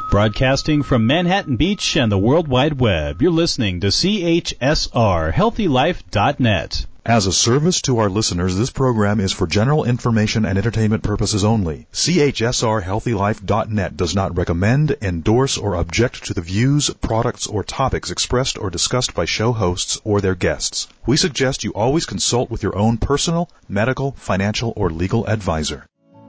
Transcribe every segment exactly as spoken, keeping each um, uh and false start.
Broadcasting from Manhattan Beach and the World Wide Web, you're listening to C H S R Healthy Life dot net. As a service to our listeners, this program is for general information and entertainment purposes only. C H S R Healthy Life dot net does not recommend, endorse, or object to the views, products, or topics expressed or discussed by show hosts or their guests. We suggest you always consult with your own personal, medical, financial, or legal advisor.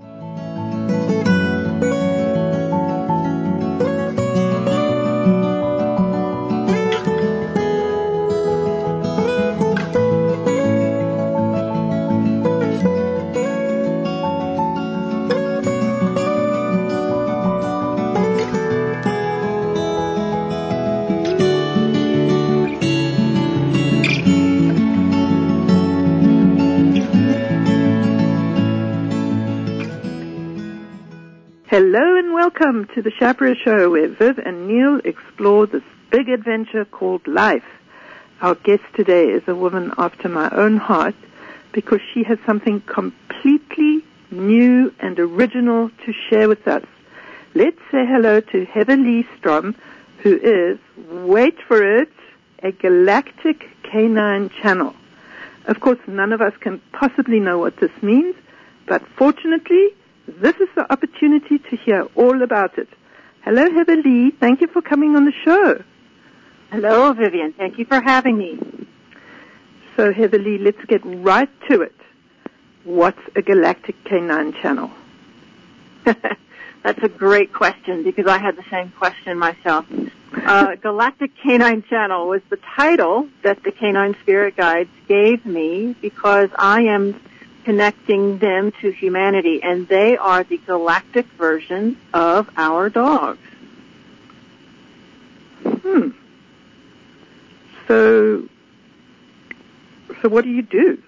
Hello and welcome to the Shapiro Show, where Viv and Neil explore this big adventure called life. Our guest today is a woman after my own heart because she has something completely new and original to share with us. Let's say hello to Heather Lee Strom, who is, wait for it, a galactic canine channel. Of course, none of us can possibly know what this means, but fortunately, this is the opportunity to hear all about it. Hello, Heather Lee. Thank you for coming on the show. Hello, Vivian. Thank you for having me. So, Heather Lee, let's get right to it. What's a galactic canine channel? That's a great question because I had the same question myself. Uh, Galactic Canine Channel was the title that the Canine Spirit Guides gave me because I am connecting them to humanity, and they are the galactic version of our dogs. Hmm. So, so what do you do?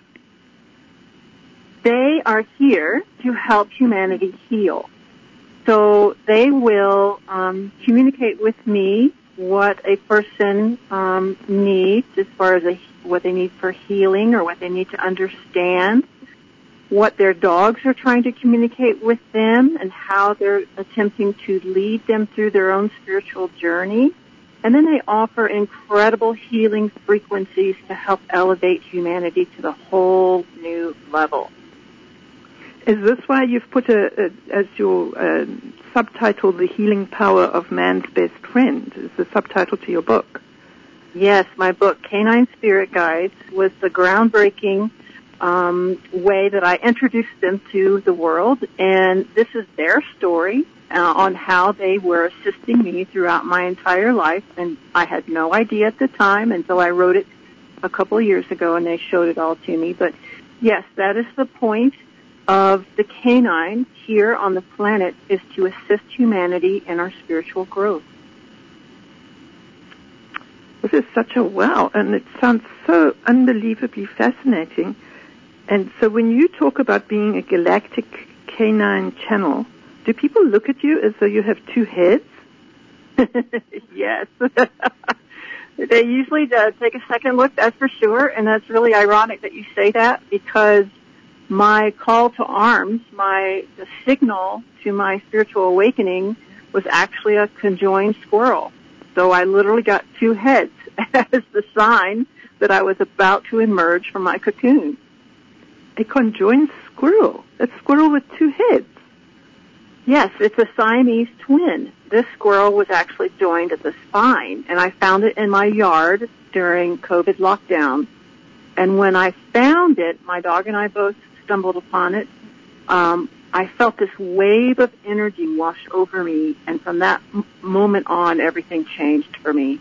They are here to help humanity heal. So they will um, communicate with me what a person um, needs as far as a, what they need for healing or what they need to understand, what their dogs are trying to communicate with them, and how they're attempting to lead them through their own spiritual journey. And then they offer incredible healing frequencies to help elevate humanity to the whole new level. Is this why you've put a, a, as your uh, subtitle, The Healing Power of Man's Best Friend, is the subtitle to your book? Yes, my book, Canine Spirit Guides, was the groundbreaking Um, way that I introduced them to the world, and this is their story uh, on how they were assisting me throughout my entire life, and I had no idea at the time until I wrote it a couple of years ago and they showed it all to me. But yes, that is the point of the canine here on the planet, is to assist humanity in our spiritual growth. This is such a wow, and it sounds so unbelievably fascinating. And so when you talk about being a galactic canine channel, do people look at you as though you have two heads? Yes. They usually uh, take a second look, that's for sure, and that's really ironic that you say that because my call to arms, my the signal to my spiritual awakening was actually a conjoined squirrel. So I literally got two heads as the sign that I was about to emerge from my cocoon. A conjoined squirrel, a squirrel with two heads. Yes, it's a Siamese twin. This squirrel was actually joined at the spine, and I found it in my yard during COVID lockdown. And when I found it, my dog and I both stumbled upon it. Um, I felt this wave of energy wash over me, and from that m- moment on, everything changed for me.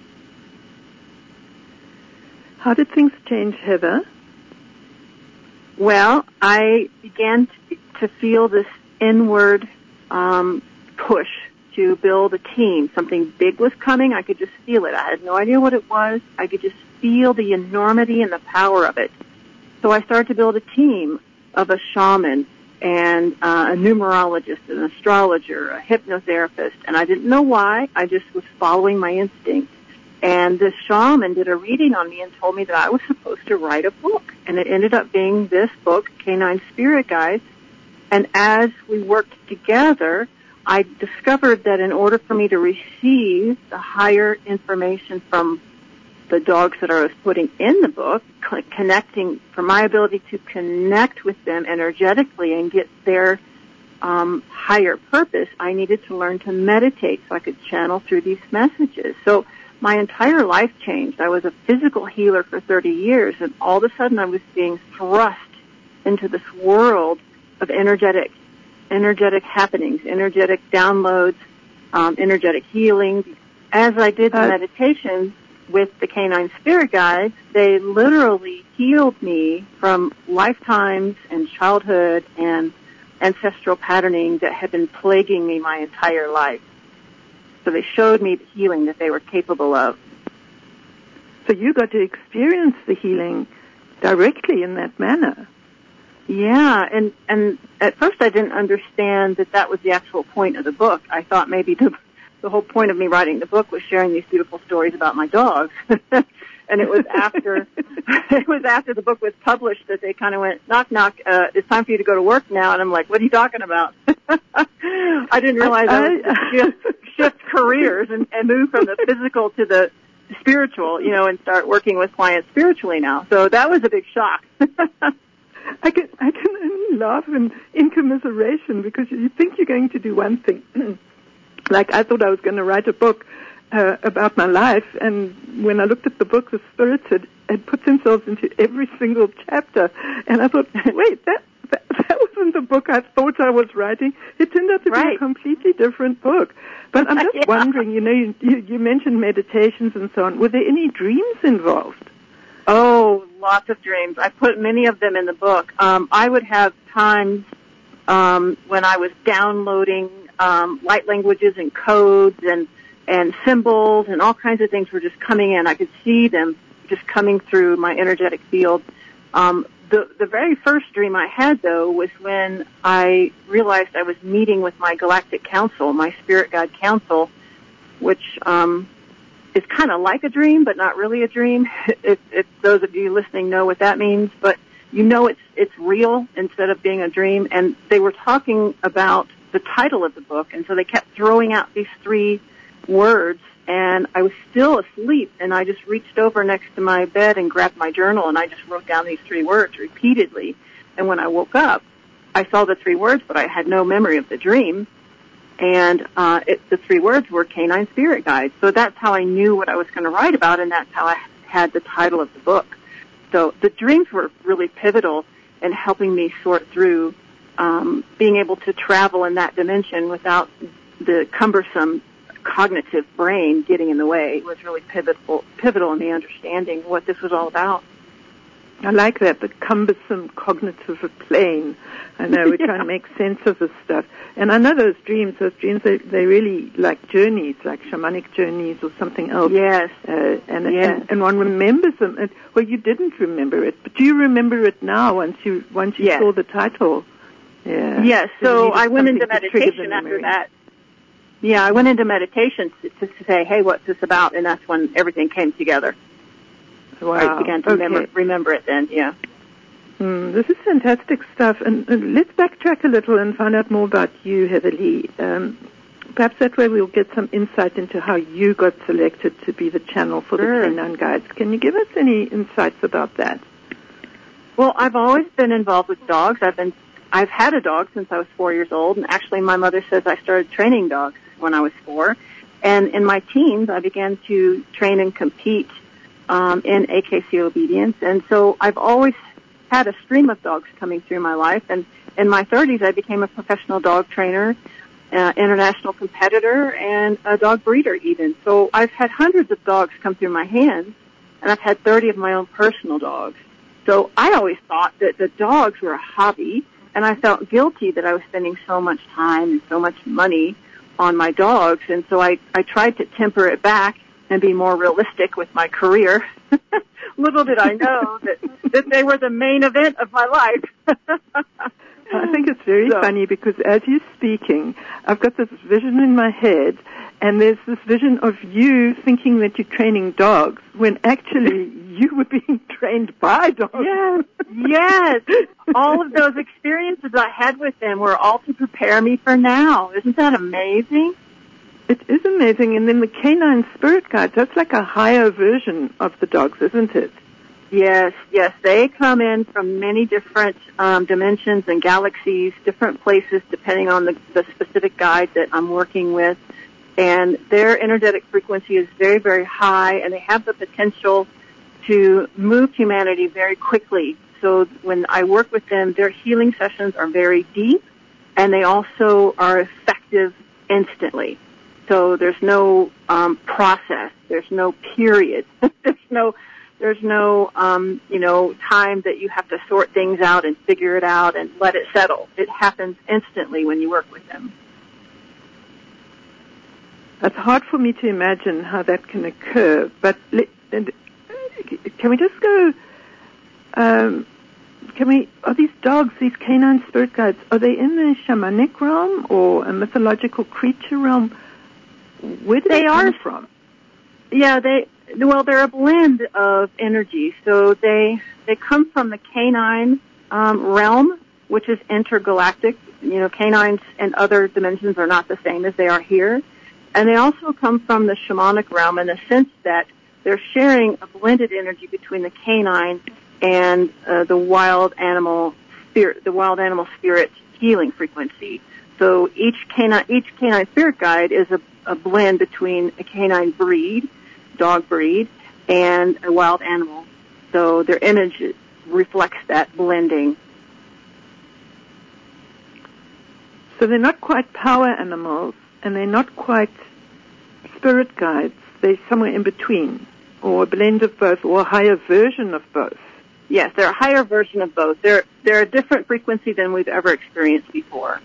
How did things change, Heather? Well, I began to, to feel this inward um, push to build a team. Something big was coming. I could just feel it. I had no idea what it was. I could just feel the enormity and the power of it. So I started to build a team of a shaman and uh, a numerologist, an astrologer, a hypnotherapist, and I didn't know why. I just was following my instinct. And this shaman did a reading on me and told me that I was supposed to write a book. And it ended up being this book, Canine Spirit Guides. And as we worked together, I discovered that in order for me to receive the higher information from the dogs that I was putting in the book, connecting, for my ability to connect with them energetically and get their um, higher purpose, I needed to learn to meditate so I could channel through these messages. So my entire life changed. I was a physical healer for thirty years, and all of a sudden I was being thrust into this world of energetic, energetic happenings, energetic downloads, um, energetic healing. As I did the uh, meditation with the canine spirit guides, they literally healed me from lifetimes and childhood and ancestral patterning that had been plaguing me my entire life. So they showed me the healing that they were capable of. So you got to experience the healing directly in that manner. Yeah, and, and at first I didn't understand that that was the actual point of the book. I thought maybe the, the whole point of me writing the book was sharing these beautiful stories about my dogs. And it was after, it was after the book was published that they kind of went, knock, knock, uh, it's time for you to go to work now. And I'm like, what are you talking about? I didn't realize I, I was to shift, shift careers and, and move from the physical to the spiritual, you know, and start working with clients spiritually now. So that was a big shock. I can, I can only laugh in, in commiseration because you think you're going to do one thing. Like I thought I was going to write a book uh, about my life, and when I looked at the book, the spirits had, had put themselves into every single chapter, and I thought, wait, that, that that wasn't the book I thought I was writing. It turned out to right. be a completely different book. But I'm just yeah. wondering, you know, you, you, you mentioned meditations and so on. Were there any dreams involved? Oh, lots of dreams. I put many of them in the book. Um, I would have times um, when I was downloading um, light languages and codes and and symbols and all kinds of things were just coming in. I could see them just coming through my energetic field. Um, the the very first dream I had, though, was when I realized I was meeting with my galactic council, my spirit guide council, which um, is kind of like a dream, but not really a dream. If, if those of you listening know what that means, but you know it's it's real instead of being a dream. And they were talking about the title of the book, and so they kept throwing out these three words, and I was still asleep, and I just reached over next to my bed and grabbed my journal, and I just wrote down these three words repeatedly. And when I woke up, I saw the three words, but I had no memory of the dream. And uh, it, the three words were Canine Spirit Guides. So that's how I knew what I was going to write about, and that's how I had the title of the book. So the dreams were really pivotal in helping me sort through um, being able to travel in that dimension without the cumbersome cognitive brain getting in the way. It was really pivotal, pivotal in me understanding what this was all about. I like that, the cumbersome cognitive plane. I know, we're yeah. trying to make sense of this stuff. And I know those dreams, those dreams, they, they really like journeys, like shamanic journeys or something else. Yes. Uh, and, yes. and and one remembers them. And, well, you didn't remember it, but do you remember it now once you once you yes. saw the title? Yeah. Yes, so I went into meditation after that. Yeah, I went into meditation to, to say, hey, what's this about? And that's when everything came together. Wow. I began to okay. remember, remember it then, yeah. Mm, this is fantastic stuff. And, and let's backtrack a little and find out more about you, Heather Lee. Um, perhaps that way we'll get some insight into how you got selected to be the channel for sure. the Canine Guides. Can you give us any insights about that? Well, I've always been involved with dogs. I've been, I've had a dog since I was four years old, and actually my mother says I started training dogs when I was four. And in my teens, I began to train and compete Um, in A K C obedience, and so I've always had a stream of dogs coming through my life, and in my thirties I became a professional dog trainer, uh, international competitor, and a dog breeder even. So I've had hundreds of dogs come through my hands, and I've had thirty of my own personal dogs. So I always thought that the dogs were a hobby, and I felt guilty that I was spending so much time and so much money on my dogs, and so I, I tried to temper it back and be more realistic with my career. Little did I know that, that they were the main event of my life. I think it's very so. funny because as you're speaking, I've got this vision in my head, and there's this vision of you thinking that you're training dogs when actually you were being trained by dogs. Yes, yes. All of those experiences I had with them were all to prepare me for now. Isn't that amazing? It is amazing. And then the canine spirit guides, that's like a higher version of the dogs, isn't it? Yes, yes. They come in from many different um, dimensions and galaxies, different places, depending on the, the specific guide that I'm working with. And their energetic frequency is very, very high, and they have the potential to move humanity very quickly. So when I work with them, their healing sessions are very deep, and they also are effective instantly. So there's no um, process. There's no period. there's no, there's no, um, you know, time that you have to sort things out and figure it out and let it settle. It happens instantly when you work with them. It's hard for me to imagine how that can occur, but let, and, can we just go, um, can we, are these dogs, these canine spirit guides, are they in the shamanic realm or a mythological creature realm? Where do they, they come are, from? Yeah, they, well, they're a blend of energy. So they, they come from the canine, um, realm, which is intergalactic. You know, canines and other dimensions are not the same as they are here. And they also come from the shamanic realm in the sense that they're sharing a blended energy between the canine and uh, the wild animal spirit, the wild animal spirit healing frequency. So each canine, each canine spirit guide is a, a blend between a canine breed, dog breed, and a wild animal. So their image reflects that blending. So they're not quite power animals, and they're not quite spirit guides. They're somewhere in between, or a blend of both, or a higher version of both. Yes, they're a higher version of both. They're they're a different frequency than we've ever experienced before.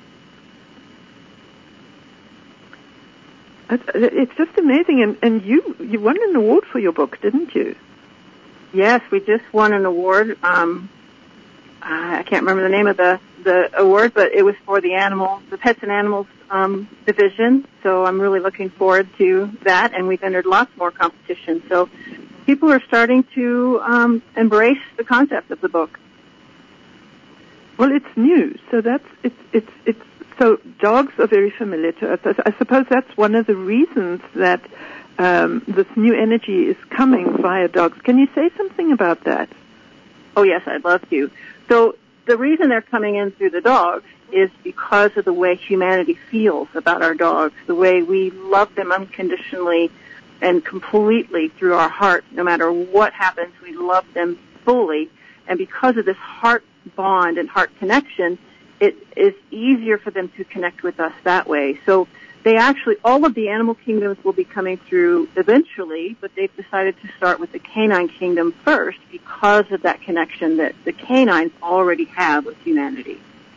It's just amazing, and, and you you won an award for your book, didn't you? Yes, we just won an award. Um, I can't remember the name of the, the award, but it was for the animal, the Pets and Animals um, division. So I'm really looking forward to that, and we've entered lots more competitions. So people are starting to um, embrace the concept of the book. Well, it's new, so that's it's it's it's so dogs are very familiar to us. I suppose that's one of the reasons that um, this new energy is coming via dogs. Can you say something about that? Oh yes, I'd love to. So the reason they're coming in through the dogs is because of the way humanity feels about our dogs, the way we love them unconditionally and completely through our heart. No matter what happens, we love them fully. And because of this heart bond and heart connection, it is easier for them to connect with us that way. So they actually, all of the animal kingdoms will be coming through eventually, but they've decided to start with the canine kingdom first because of that connection that the canines already have with humanity.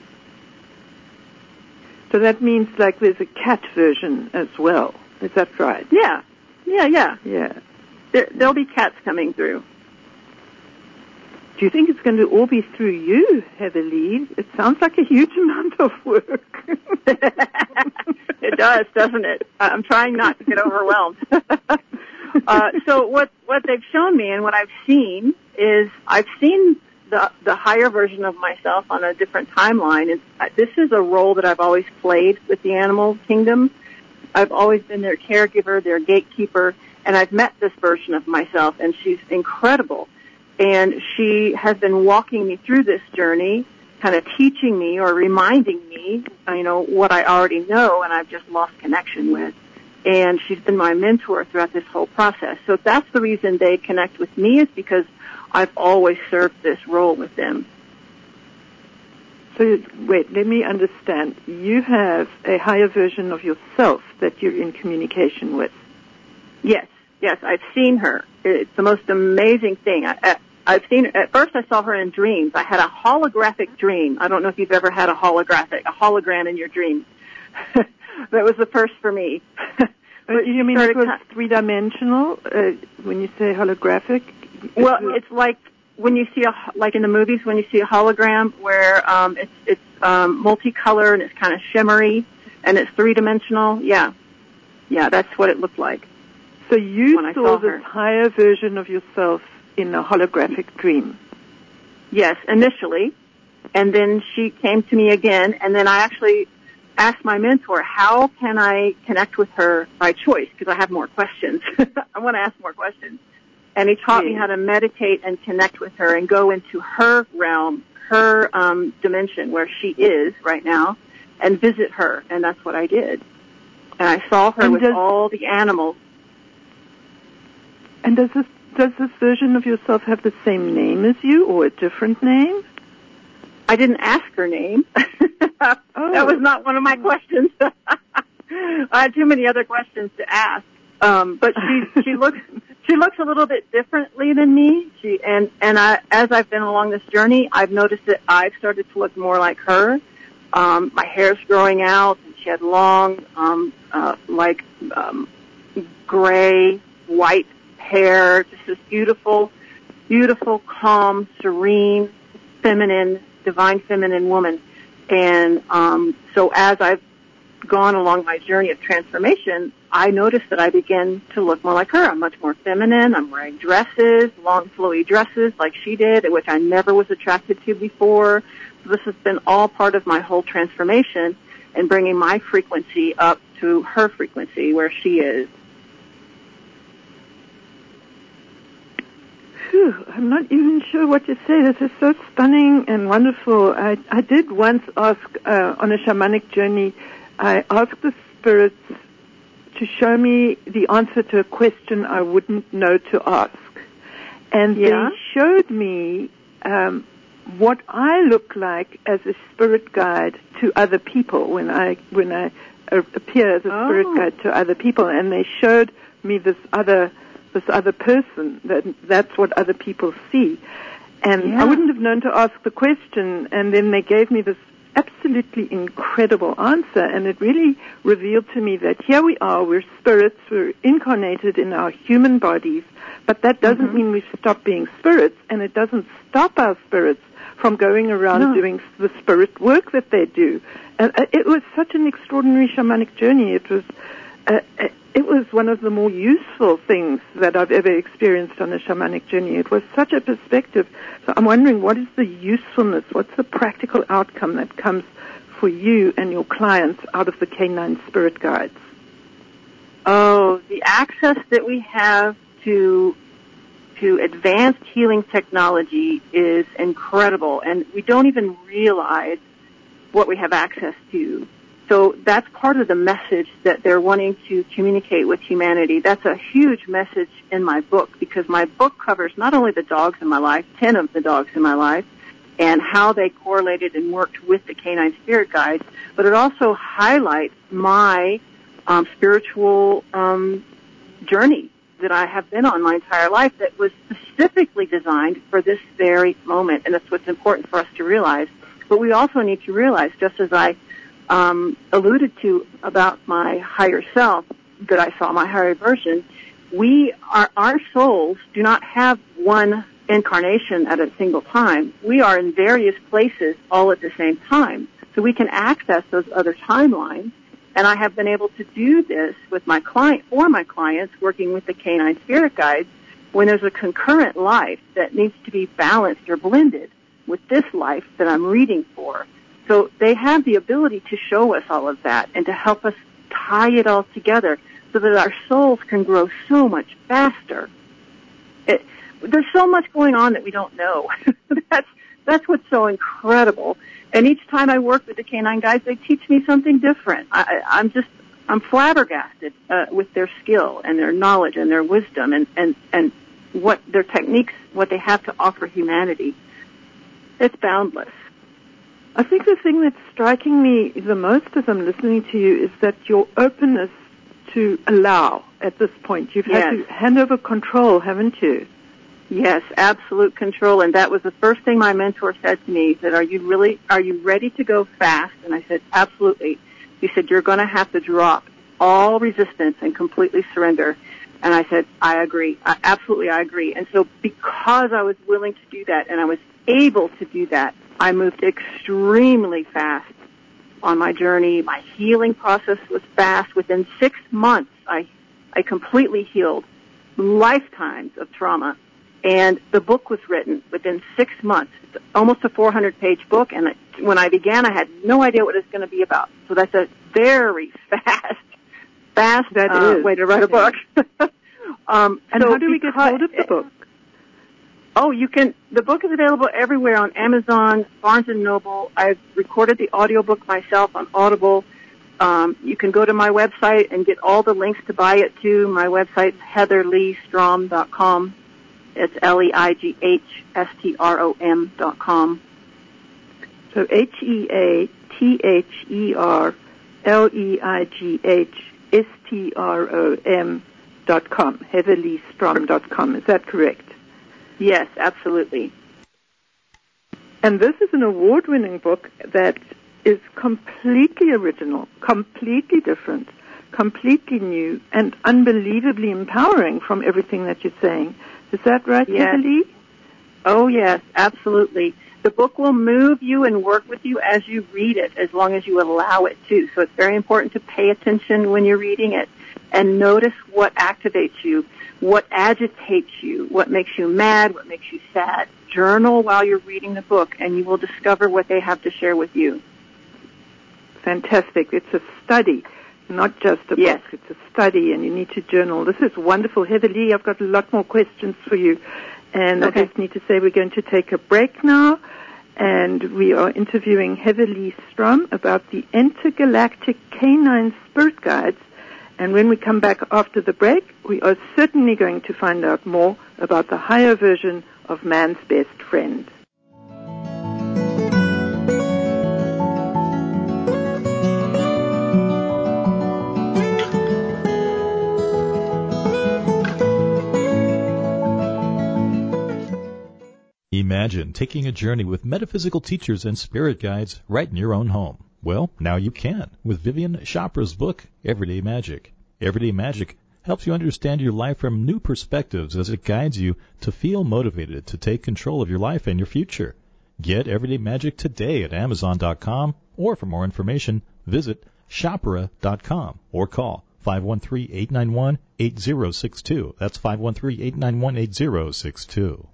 So that means like there's a cat version as well. Is that right? Yeah. Yeah, yeah. Yeah. There, there'll be cats coming through. Do you think it's going to all be through you, Heather Lee? It sounds like a huge amount of work. It does, doesn't it? I'm trying not to get overwhelmed. uh, so what, what they've shown me and what I've seen is I've seen the, the higher version of myself on a different timeline. It's, this is a role that I've always played with the animal kingdom. I've always been their caregiver, their gatekeeper, and I've met this version of myself, and she's incredible. And she has been walking me through this journey, kind of teaching me or reminding me, you know, what I already know and I've just lost connection with. And she's been my mentor throughout this whole process. So that's the reason they connect with me, is because I've always served this role with them. So, wait, let me understand. You have a higher version of yourself that you're in communication with. Yes, yes, I've seen her. It's the most amazing thing. I, I, I've seen her. At first I saw her in dreams. I had a holographic dream. I don't know if you've ever had a holographic, a hologram in your dreams. That was the first for me. But you mean it was three-dimensional uh, when you say holographic? Well, it's like when you see a, like in the movies, when you see a hologram where um, it's it's um, multicolor and it's kind of shimmery and it's three-dimensional. Yeah. Yeah, that's what it looked like. So you when I saw, saw this her. higher version of yourself in a holographic dream? Yes, initially. And then she came to me again, and then I actually asked my mentor, how can I connect with her by choice? Because I have more questions. I want to ask more questions. And he taught yes. me how to meditate and connect with her and go into her realm, her um, dimension where she is right now, and visit her. And that's what I did. And I saw her and with does, all the animals. And does this does this version of yourself have the same name as you, or a different name? I didn't ask her name. oh. That was not one of my questions. I had too many other questions to ask. Um, but she she looks she looks a little bit differently than me. She and and I as I've been along this journey, I've noticed that I've started to look more like her. Um, my hair's growing out, and she had long, um, uh, like um, gray, white hair. Just this beautiful, beautiful, calm, serene, feminine, divine feminine woman. And um, so as I've gone along my journey of transformation, I noticed that I began to look more like her. I'm much more feminine. I'm wearing dresses, long, flowy dresses like she did, which I never was attracted to before. So this has been all part of my whole transformation and bringing my frequency up to her frequency where she is. Whew, I'm not even sure what to say. This is so stunning and wonderful. I, I did once ask, uh, on a shamanic journey, I asked the spirits to show me the answer to a question I wouldn't know to ask. And yeah. they showed me um, what I look like as a spirit guide to other people when I when I uh, appear as a oh. spirit guide to other people. And they showed me this other this other person, that that's what other people see. And yeah. I wouldn't have known to ask the question, and then they gave me this absolutely incredible answer, and it really revealed to me that here we are, we're spirits, we're incarnated in our human bodies, but that doesn't mm-hmm. mean we've stopped being spirits, and it doesn't stop our spirits from going around no. doing the spirit work that they do. And it was such an extraordinary shamanic journey. It was uh, it was one of the more useful things that I've ever experienced on a shamanic journey. It was such a perspective. So I'm wondering, what is the usefulness, what's the practical outcome that comes for you and your clients out of the canine spirit guides? Oh, the access that we have to to advanced healing technology is incredible, and we don't even realize what we have access to. So that's part of the message that they're wanting to communicate with humanity. That's a huge message in my book, because my book covers not only the dogs in my life, ten of the dogs in my life, and how they correlated and worked with the canine spirit guides, but it also highlights my um, spiritual um, journey that I have been on my entire life that was specifically designed for this very moment, and that's what's important for us to realize. But we also need to realize, just as I um, alluded to about my higher self, that I saw my higher version, we are, our souls do not have one incarnation at a single time. We are in various places all at the same time. So we can access those other timelines. And I have been able to do this with my client, for my clients, working with the canine spirit guides, when there's a concurrent life that needs to be balanced or blended with this life that I'm reading for. So they have the ability to show us all of that and to help us tie it all together so that our souls can grow so much faster. It, there's so much going on that we don't know. that's that's what's so incredible. And each time I work with the canine guides, they teach me something different. I, I'm just, I'm flabbergasted uh, with their skill and their knowledge and their wisdom and, and, and what their techniques, what they have to offer humanity. It's boundless. I think the thing that's striking me the most as I'm listening to you is that your openness to allow at this point. You've yes. had to hand over control, haven't you? Yes, absolute control. And that was the first thing my mentor said to me. He said, are you really, are you ready to go fast? And I said, absolutely. He said, you're going to have to drop all resistance and completely surrender. And I said, I agree. I, absolutely, I agree. And so because I was willing to do that and I was able to do that, I moved extremely fast on my journey. My healing process was fast. Within six months, I, I completely healed lifetimes of trauma. And the book was written within six months. It's almost a four hundred page book. And it, when I began, I had no idea what it was going to be about. So that's a very fast, fast that uh, is. way to write a book. um, and so how do we get hold of the book? Oh, you can. The book is available everywhere on Amazon, Barnes and Noble. I've recorded the audiobook myself on Audible. Um, you can go to my website and get all the links to buy it too. My website's heather lee strom dot com. It's L E I G H S T R O M dot com. So H E A T H E R L E I G H S T R O M dot com. heather lee strom dot com. Is that correct? Yes, absolutely. And this is an award-winning book that is completely original, completely different, completely new, and unbelievably empowering from everything that you're saying. Is that right, yes. Heather Lee? Oh, yes, absolutely. The book will move you and work with you as you read it, as long as you allow it to. So it's very important to pay attention when you're reading it and notice what activates you, what agitates you, what makes you mad, what makes you sad. Journal while you're reading the book, and you will discover what they have to share with you. Fantastic. It's a study, not just a yes. book. It's a study, and you need to journal. This is wonderful. Heather Lee, I've got a lot more questions for you. And okay. I just need to say we're going to take a break now, and we are interviewing Heather Lee Strom about the Intergalactic Canine Spirit Guides. And when we come back after the break, we are certainly going to find out more about the higher version of man's best friend. Imagine taking a journey with metaphysical teachers and spirit guides right in your own home. Well, now you can with Vivian Chopra's book, Everyday Magic. Everyday Magic helps you understand your life from new perspectives as it guides you to feel motivated to take control of your life and your future. Get Everyday Magic today at amazon dot com, or for more information, visit chopra dot com or call five one three, eight nine one, eight zero six two. That's five one three, eight nine one, eight zero six two.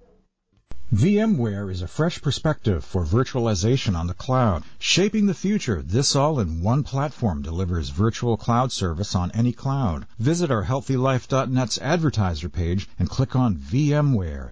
VMware is a fresh perspective for virtualization on the cloud. Shaping the future, this all in one platform delivers virtual cloud service on any cloud. Visit our healthy life dot net's advertiser page and click on VMware.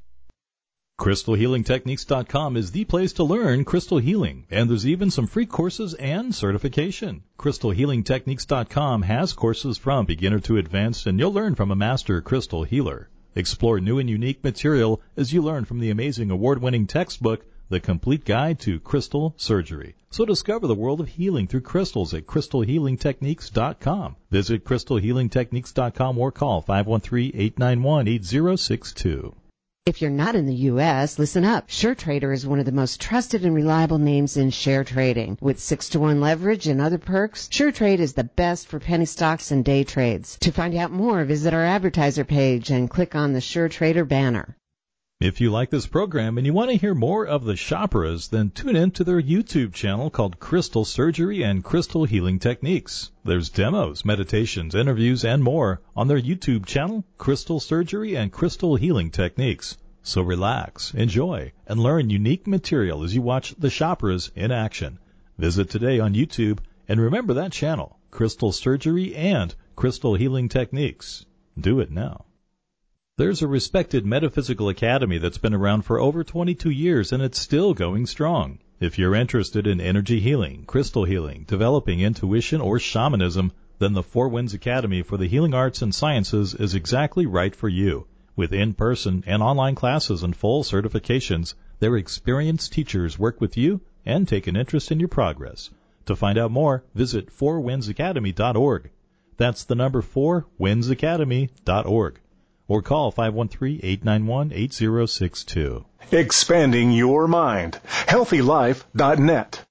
crystal healing techniques dot com is the place to learn crystal healing, and there's even some free courses and certification. crystal healing techniques dot com has courses from beginner to advanced, and you'll learn from a master crystal healer. Explore new and unique material as you learn from the amazing award-winning textbook, The Complete Guide to Crystal Surgery. So discover the world of healing through crystals at crystal healing techniques dot com. Visit crystal healing techniques dot com or call five one three, eight nine one, eight zero six two. If you're not in the U S, listen up. SureTrader is one of the most trusted and reliable names in share trading. With six to one leverage and other perks, SureTrade is the best for penny stocks and day trades. To find out more, visit our advertiser page and click on the SureTrader banner. If you like this program and you want to hear more of the Chopras, then tune in to their YouTube channel called Crystal Surgery and Crystal Healing Techniques. There's demos, meditations, interviews, and more on their YouTube channel, Crystal Surgery and Crystal Healing Techniques. So relax, enjoy, and learn unique material as you watch the Chopras in action. Visit today on YouTube, and remember that channel, Crystal Surgery and Crystal Healing Techniques. Do it now. There's a respected metaphysical academy that's been around for over twenty-two years, and it's still going strong. If you're interested in energy healing, crystal healing, developing intuition, or shamanism, then the Four Winds Academy for the Healing Arts and Sciences is exactly right for you. With in-person and online classes and full certifications, their experienced teachers work with you and take an interest in your progress. To find out more, visit four winds academy dot org. That's the number four winds academy dot org. Or call five one three, eight nine one, eight zero six two. Expanding your mind. healthy life dot net.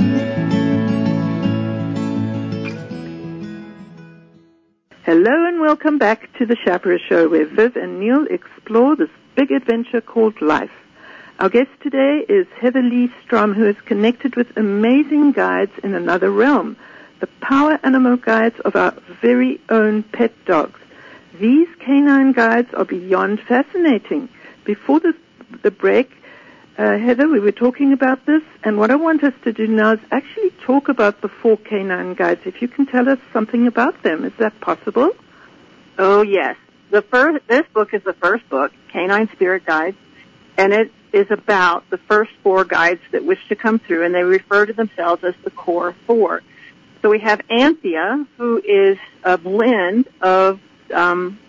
Hello and welcome welcome back to the Chaparral Show, where Viv and Neil explore this big adventure called life. Our guest today is Heather Lee Strom, who is connected with amazing guides in another realm, the power animal guides of our very own pet dogs. These canine guides are beyond fascinating. Before the, the break, uh, Heather, we were talking about this, and what I want us to do now is actually talk about the four canine guides. If you can tell us something about them, is that possible? Oh, yes. The first, this book is the first book, Canine Spirit Guides, and it is about the first four guides that wish to come through, and they refer to themselves as the core four. So we have Anthea, who is a blend of, um,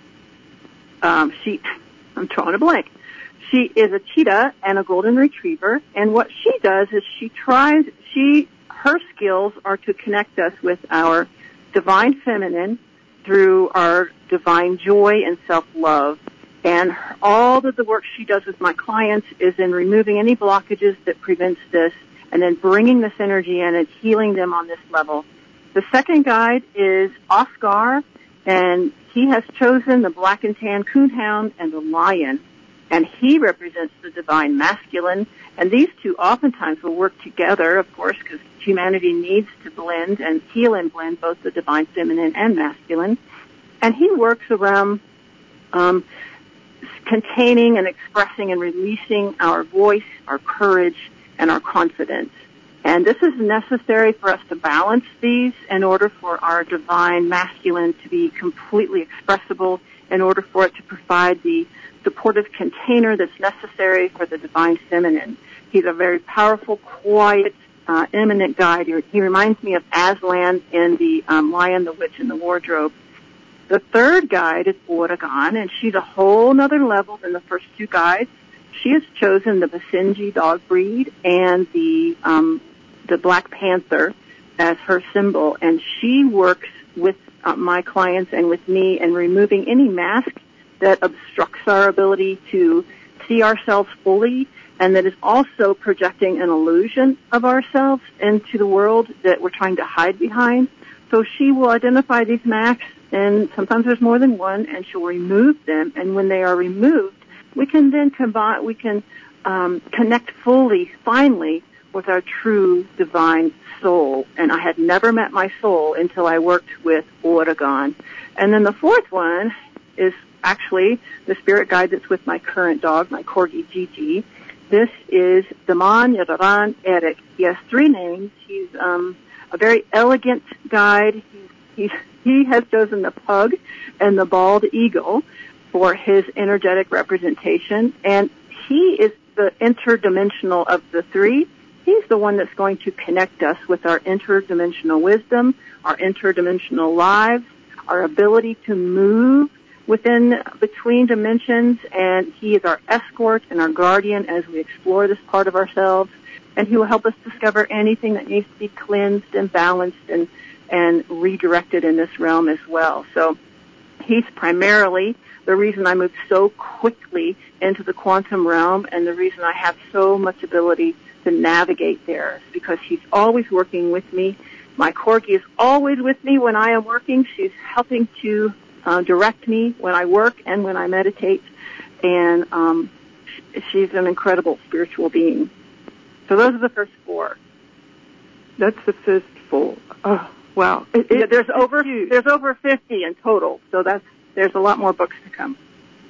um, she, I'm drawing a blank. She is a cheetah and a golden retriever, and what she does is she tries, she, her skills are to connect us with our divine feminine through our divine joy and self-love. And all of the work she does with my clients is in removing any blockages that prevents this and then bringing this energy in and healing them on this level. The second guide is Oscar, and he has chosen the black and tan coonhound and the lion, and he represents the divine masculine. And these two oftentimes will work together, of course, because humanity needs to blend and heal and blend both the divine feminine and masculine. And he works around um, containing and expressing and releasing our voice, our courage, and our confidence. And this is necessary for us to balance these in order for our divine masculine to be completely expressible, in order for it to provide the supportive container that's necessary for the divine feminine. He's a very powerful, quiet, uh, eminent guide. He reminds me of Aslan in the um, Lion, the Witch, and the Wardrobe. The third guide is Oregon, and she's a whole nother level than the first two guides. She has chosen the Basenji dog breed and the um, the Black Panther as her symbol, and she works with uh, my clients and with me in removing any mask that obstructs our ability to see ourselves fully, and that is also projecting an illusion of ourselves into the world that we're trying to hide behind. So she will identify these masks, and sometimes there's more than one, and she'll remove them. And when they are removed, we can then combine, we can um, connect fully, finally, with our true divine soul. And I had never met my soul until I worked with Oregon. And then the fourth one is actually the spirit guide that's with my current dog, my Corgi Gigi. This is Daman Yadaran Eric. He has three names. He's um, a very elegant guide. He's, he's, he has chosen the pug and the bald eagle for his energetic representation. And he is the interdimensional of the three. He's the one that's going to connect us with our interdimensional wisdom, our interdimensional lives, our ability to move within, between dimensions, and he is our escort and our guardian as we explore this part of ourselves, and he will help us discover anything that needs to be cleansed and balanced and, and redirected in this realm as well. So he's primarily the reason I moved so quickly into the quantum realm, and the reason I have so much ability to navigate there is because he's always working with me. My Corgi is always with me when I am working. She's helping to Uh, direct me when I work and when I meditate, and um, she's an incredible spiritual being. So those are the first four. That's the first four. Oh, wow! It, it, yeah, there's over huge. there's over fifty in total. So that's there's a lot more books to come.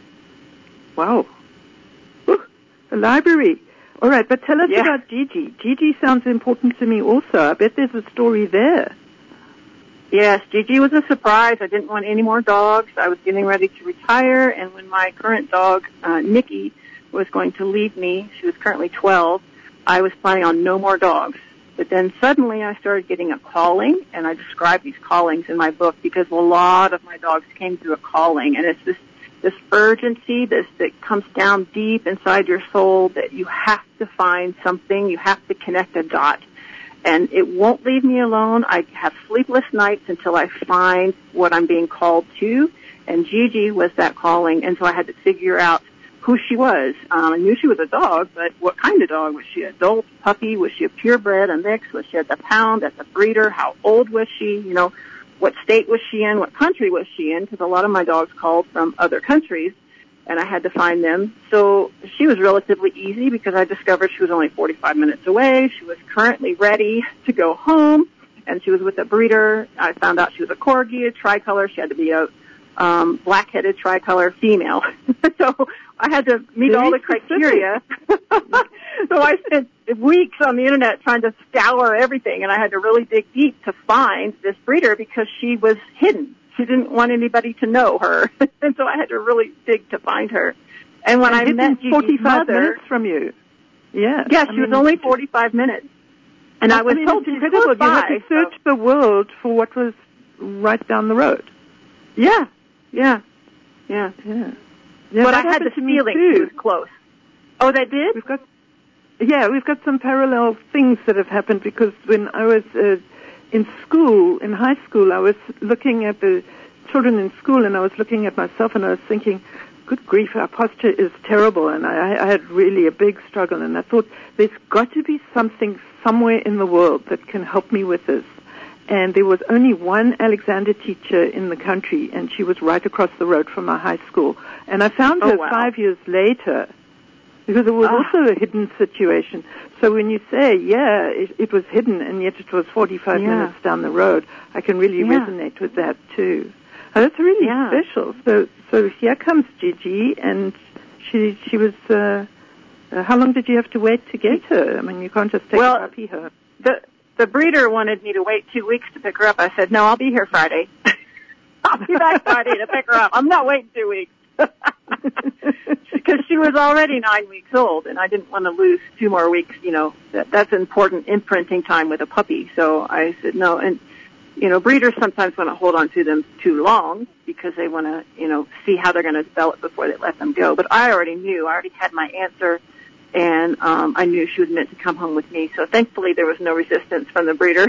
Wow! Ooh, the library. All right, but tell us yeah. about Gigi. Gigi sounds important to me also. I bet there's a story there. Yes, Gigi was a surprise. I didn't want any more dogs. I was getting ready to retire, and when my current dog, uh, Nikki, was going to leave me, she was currently twelve, I was planning on no more dogs. But then suddenly I started getting a calling, and I describe these callings in my book because a lot of my dogs came through a calling, and it's this this urgency this, that comes down deep inside your soul that you have to find something, you have to connect a dot. And it won't leave me alone. I have sleepless nights until I find what I'm being called to. And Gigi was that calling, and so I had to figure out who she was. Um, I knew she was a dog, but what kind of dog? Was she an adult, puppy? Was she a purebred, a mix? Was she at the pound, at the breeder? How old was she? You know, what state was she in, what country was she in, because a lot of my dogs called from other countries, and I had to find them. So she was relatively easy because I discovered she was only forty-five minutes away. She was currently ready to go home, and she was with a breeder. I found out she was a Corgi, a tricolor. She had to be a um, black-headed tricolor female. So I had to meet all the criteria. So I spent weeks on the internet trying to scour everything, and I had to really dig deep to find this breeder because she was hidden. She didn't want anybody to know her, and so I had to really dig to find her. And when and I met Gigi's forty-five mother, minutes from you, yeah, yeah, I she mean, was only forty-five minutes, and I, I was mean, told it's she's incredible. close You had by, to search so. the world for what was right down the road. Yeah, yeah, yeah, yeah. yeah but I had the to me feeling too. she was close. Oh, that did? We've got, yeah, we've got some parallel things that have happened because when I was uh, in school, in high school, I was looking at the children in school, and I was looking at myself, and I was thinking, good grief, our posture is terrible, and I, I had really a big struggle, and I thought, there's got to be something somewhere in the world that can help me with this. And there was only one Alexander teacher in the country, and she was right across the road from my high school. And I found her oh, wow. five years later, because it was ah. also a hidden situation. So when you say, yeah, it, it was hidden, and yet it was forty-five yeah. minutes down the road, I can really yeah. resonate with that, too. Oh, that's really yeah. special. So, so here comes Gigi, and she she was. Uh, uh, how long did you have to wait to get her? I mean, you can't just take well, a puppy home. The the breeder wanted me to wait two weeks to pick her up. I said, no, I'll be here Friday. I'll be back Friday to pick her up. I'm not waiting two weeks because she was already nine weeks old, and I didn't want to lose two more weeks. You know, that that's important imprinting time with a puppy. So I said no, and. You know, breeders sometimes want to hold on to them too long because they want to, you know, see how they're going to develop before they let them go. But I already knew. I already had my answer, and um, I knew she was meant to come home with me. So thankfully there was no resistance from the breeder.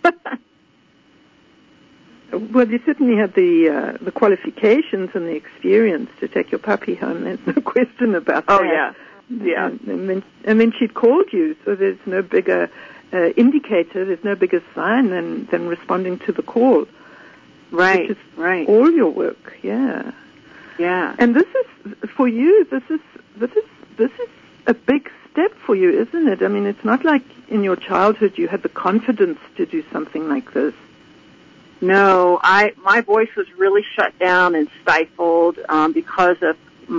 Well, you certainly had the uh, the qualifications and the experience to take your puppy home. There's no question about oh, that. Oh, yeah. Yeah. And, and, then, and then she'd called you, so there's no bigger... Uh, indicator, there's no bigger sign than, than responding to the call. Right, which is right. all your work, yeah. Yeah. And this is, for you, this is, this is, this is a big step for you, isn't it? I mean, it's not like in your childhood you had the confidence to do something like this. No, I, my voice was really shut down and stifled, um, because of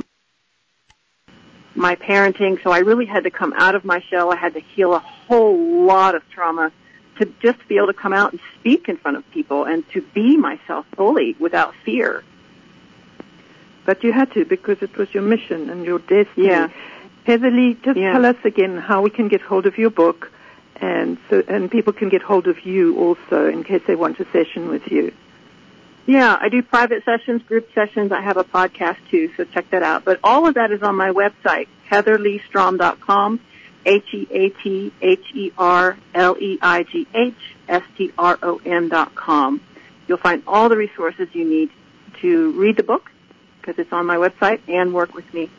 my parenting, so I really had to come out of my shell. I had to heal a whole lot of trauma to just be able to come out and speak in front of people and to be myself fully without fear. But you had to because it was your mission and your destiny. Yeah. Heatherly, just yeah. tell us again how we can get hold of your book, and so and people can get hold of you also in case they want a session with you. Yeah, I do private sessions, group sessions. I have a podcast, too, so check that out. But all of that is on my website, heather lee strom dot com, H E A T H E R L E I G H S T R O M dot com. You'll find all the resources you need to read the book, because it's on my website, and work with me.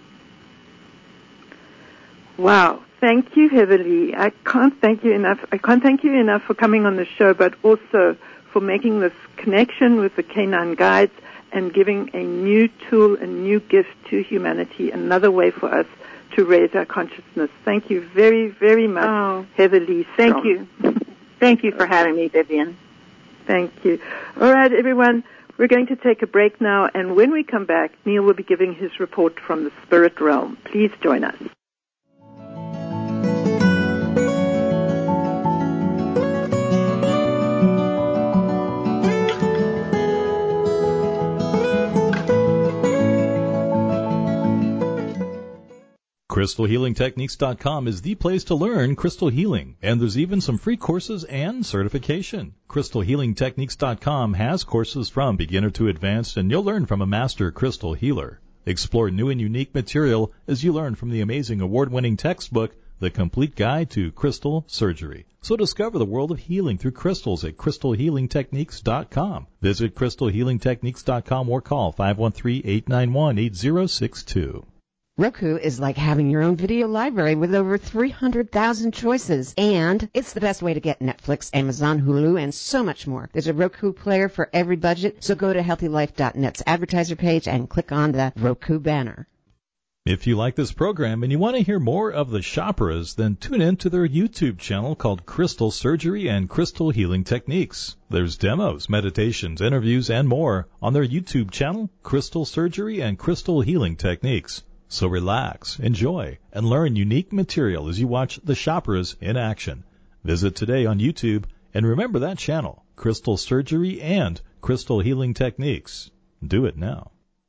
Wow. Thank you, Heatherly. I can't thank you enough. I can't thank you enough for coming on the show, but also for making this connection with the Canine Guides and giving a new tool, a new gift to humanity, another way for us to raise our consciousness. Thank you very, very much, oh, Heatherly Strom. Thank you. Thank you for having me, Vivian. Thank you. All right, everyone, we're going to take a break now, and when we come back, Neil will be giving his report from the spirit realm. Please join us. crystal healing techniques dot com is the place to learn crystal healing, and there's even some free courses and certification. crystal healing techniques dot com has courses from beginner to advanced, and you'll learn from a master crystal healer. Explore new and unique material as you learn from the amazing award-winning textbook, The Complete Guide to Crystal Surgery. So discover the world of healing through crystals at crystal healing techniques dot com. Visit crystal healing techniques dot com or call five one three, eight nine one, eight zero six two. Roku is like having your own video library with over three hundred thousand choices, and it's the best way to get Netflix, Amazon, Hulu, and so much more. There's a Roku player for every budget, so go to healthy life dot net's advertiser page and click on the Roku banner. If you like this program and you want to hear more of the Chopras, then tune in to their YouTube channel called Crystal Surgery and Crystal Healing Techniques. There's demos, meditations, interviews, and more on their YouTube channel, Crystal Surgery and Crystal Healing Techniques. So relax, enjoy, and learn unique material as you watch the Chopras in action. Visit today on YouTube, and remember that channel, Crystal Surgery and Crystal Healing Techniques. Do it now.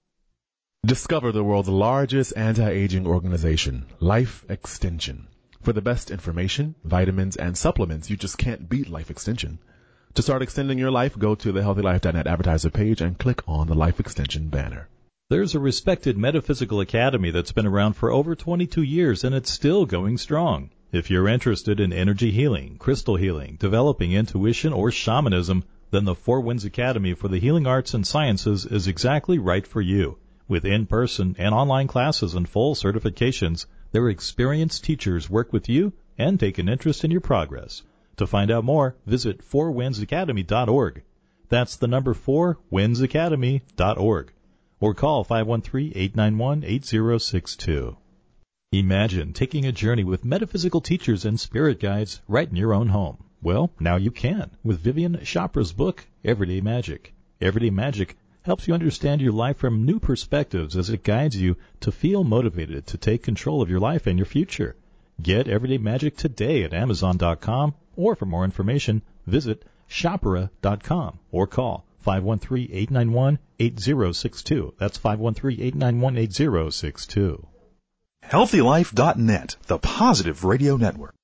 Discover the world's largest anti-aging organization, Life Extension. For the best information, vitamins, and supplements, you just can't beat Life Extension. To start extending your life, go to the healthy life dot net advertiser page and click on the Life Extension banner. There's a respected metaphysical academy that's been around for over twenty-two years, and it's still going strong. If you're interested in energy healing, crystal healing, developing intuition, or shamanism, then the Four Winds Academy for the Healing Arts and Sciences is exactly right for you. With in-person and online classes and full certifications, their experienced teachers work with you and take an interest in your progress. To find out more, visit four winds academy dot org. That's the number four winds academy dot org. Or call five one three, eight nine one, eight zero six two. Imagine taking a journey with metaphysical teachers and spirit guides right in your own home. Well, now you can with Vivian Chopra's book, Everyday Magic. Everyday Magic helps you understand your life from new perspectives as it guides you to feel motivated to take control of your life and your future. Get Everyday Magic today at amazon dot com, or for more information, visit chopra dot com or call five one three, eight nine one, eight zero six two. That's five one three, eight nine one, eight zero six two. healthy life dot net, the positive radio network.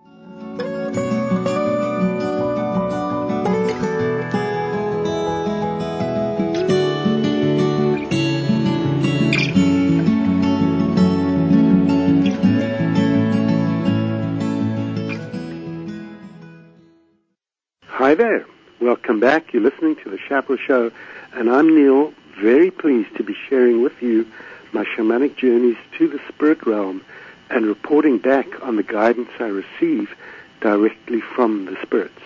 Hi there. Welcome back. You're listening to The Chopra Show, and I'm Neil, very pleased to be sharing with you my shamanic journeys to the spirit realm and reporting back on the guidance I receive directly from the spirits.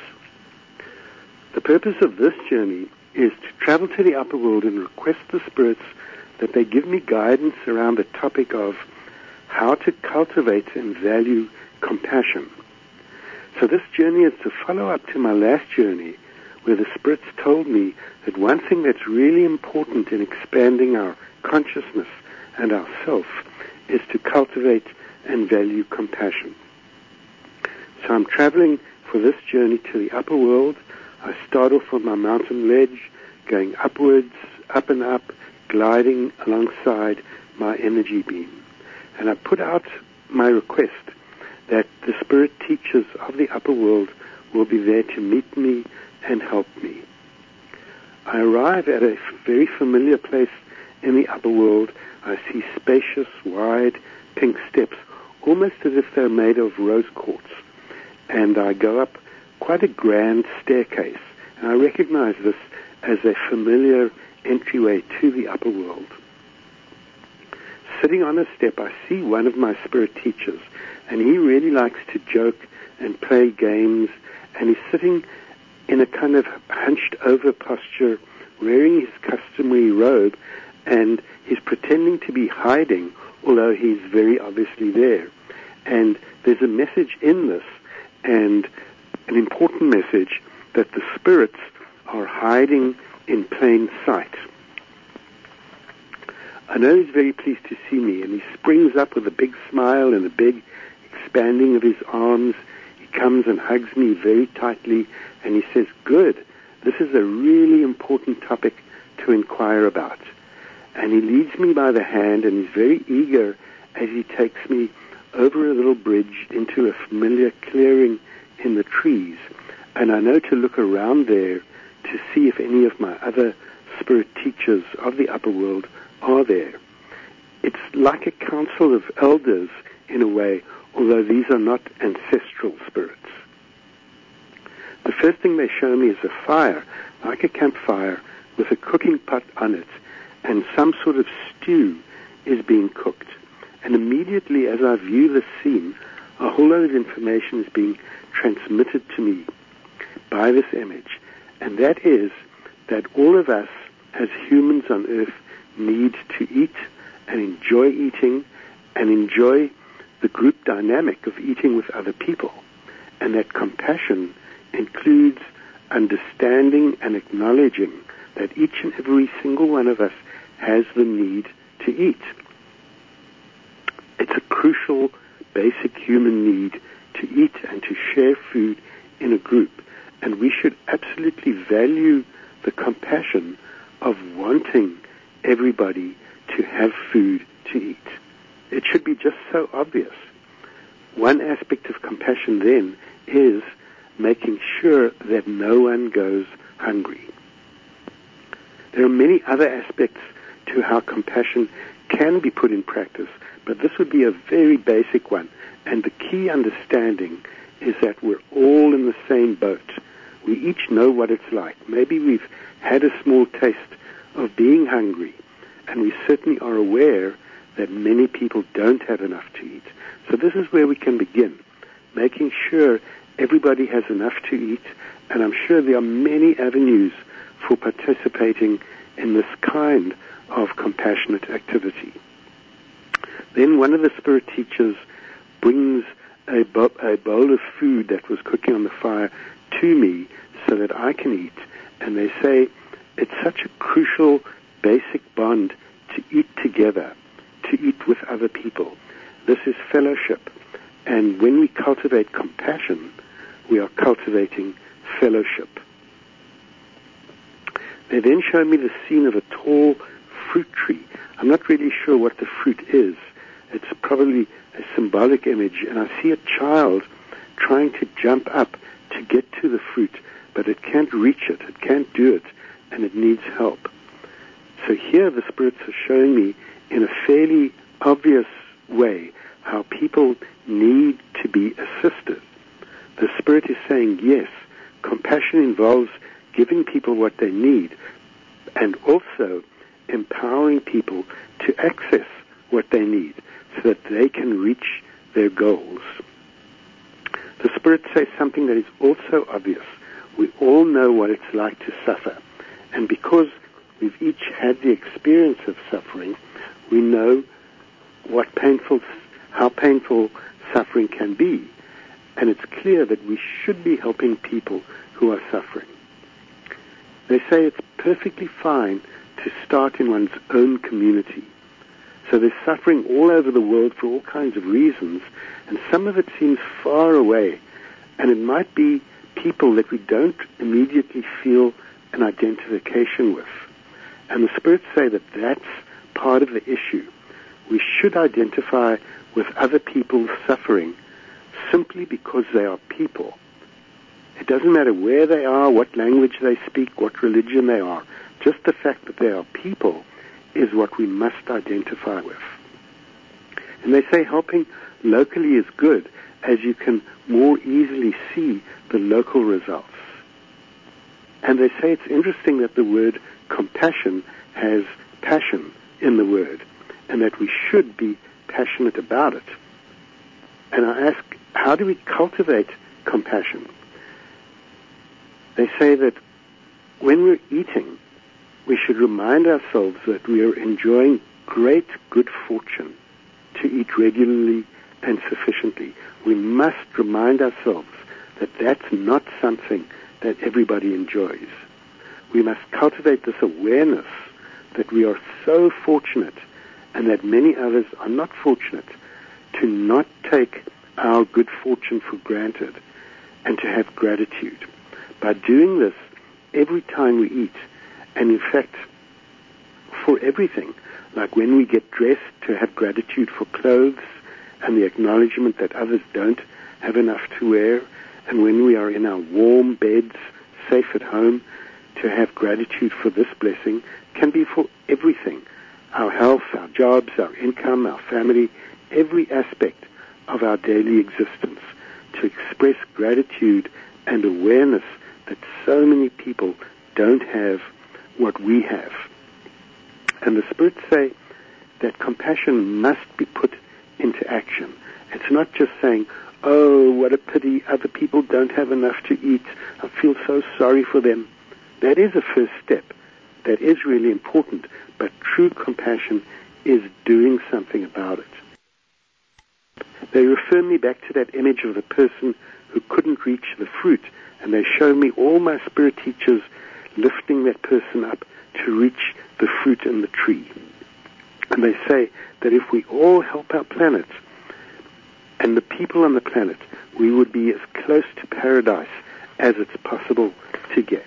The purpose of this journey is to travel to the upper world and request the spirits that they give me guidance around the topic of how to cultivate and value compassion. So this journey is to follow up to my last journey, where the spirits told me that one thing that's really important in expanding our consciousness and our self is to cultivate and value compassion. So I'm traveling for this journey to the upper world. I start off on my mountain ledge, going upwards, up and up, gliding alongside my energy beam. And I put out my request that the spirit teachers of the upper world will be there to meet me and help me. I arrive at a very familiar place in the upper world. I see spacious, wide, pink steps, almost as if they're made of rose quartz. And I go up quite a grand staircase. And I recognize this as a familiar entryway to the upper world. Sitting on a step, I see one of my spirit teachers, and he really likes to joke and play games, and he's sitting in a kind of hunched-over posture, wearing his customary robe, and he's pretending to be hiding, although he's very obviously there. And there's a message in this, and an important message, that the spirits are hiding in plain sight. I know he's very pleased to see me, and he springs up with a big smile and a big expanding of his arms. He comes and hugs me very tightly, and he says, "Good, this is a really important topic to inquire about." And he leads me by the hand, and he's very eager as he takes me over a little bridge into a familiar clearing in the trees. And I know to look around there to see if any of my other spirit teachers of the upper world are there. It's like a council of elders in a way, although these are not ancestral spirits. The first thing they show me is a fire, like a campfire, with a cooking pot on it, and some sort of stew is being cooked. And immediately as I view this scene, a whole lot of information is being transmitted to me by this image. And that is that all of us as humans on earth need to eat and enjoy eating and enjoy the group dynamic of eating with other people. And that compassion includes understanding and acknowledging that each and every single one of us has the need to eat. It's a crucial, basic human need to eat and to share food in a group. And we should absolutely value the compassion of wanting everybody to have food to eat. It should be just so obvious. One aspect of compassion then is making sure that no one goes hungry. There are many other aspects to how compassion can be put in practice, but this would be a very basic one. And the key understanding is that we're all in the same boat. We each know what it's like. Maybe we've had a small taste of being hungry, and we certainly are aware that many people don't have enough to eat. So this is where we can begin, making sure everybody has enough to eat, and I'm sure there are many avenues for participating in this kind of compassionate activity. Then one of the spirit teachers brings a, bo- a bowl of food that was cooking on the fire to me so that I can eat, and they say it's such a crucial, basic bond to eat together, to eat with other people. This is fellowship, and when we cultivate compassion, we are cultivating fellowship. They then show me the scene of a tall fruit tree. I'm not really sure what the fruit is. It's probably a symbolic image, and I see a child trying to jump up to get to the fruit, but it can't reach it, it can't do it, and it needs help. So here the spirits are showing me in a fairly obvious way how people need to be assisted. The spirit is saying, yes, compassion involves giving people what they need and also empowering people to access what they need so that they can reach their goals. The Spirit says something that is also obvious. We all know what it's like to suffer. And because we've each had the experience of suffering, we know what painful, how painful suffering can be. And it's clear that we should be helping people who are suffering. They say it's perfectly fine to start in one's own community. So there's suffering all over the world for all kinds of reasons, and some of it seems far away, and it might be people that we don't immediately feel an identification with. And the spirits say that that's part of the issue. We should identify with other people's suffering simply because they are people. It doesn't matter where they are, what language they speak, what religion they are. Just the fact that they are people is what we must identify with. And they say helping locally is good, as you can more easily see the local results. And they say it's interesting that the word compassion has passion in the word, and that we should be passionate about it. And I ask, how do we cultivate compassion? They say that when we're eating, we should remind ourselves that we are enjoying great good fortune to eat regularly and sufficiently. We must remind ourselves that that's not something that everybody enjoys. We must cultivate this awareness that we are so fortunate and that many others are not fortunate, to not take our good fortune for granted and to have gratitude. By doing this every time we eat, and in fact, for everything, like when we get dressed, to have gratitude for clothes and the acknowledgement that others don't have enough to wear, and when we are in our warm beds, safe at home, to have gratitude for this blessing, can be for everything. Our health, our jobs, our income, our family, every aspect of our daily existence, to express gratitude and awareness that so many people don't have what we have. And the spirits say that compassion must be put into action. It's not just saying, oh, what a pity, other people don't have enough to eat, I feel so sorry for them. That is a first step. That is really important, but true compassion is doing something about it. They refer me back to that image of the person who couldn't reach the fruit, and they show me all my spirit teachers lifting that person up to reach the fruit in the tree. And they say that if we all help our planet and the people on the planet, we would be as close to paradise as it's possible to get.